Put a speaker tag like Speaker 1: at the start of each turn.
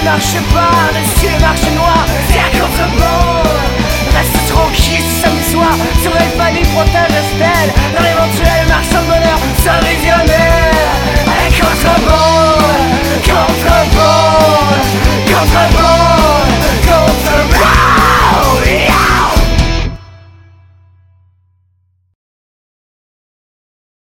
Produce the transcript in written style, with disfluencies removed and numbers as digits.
Speaker 1: marche pas dessus les marches noires, c'est à contre-bon.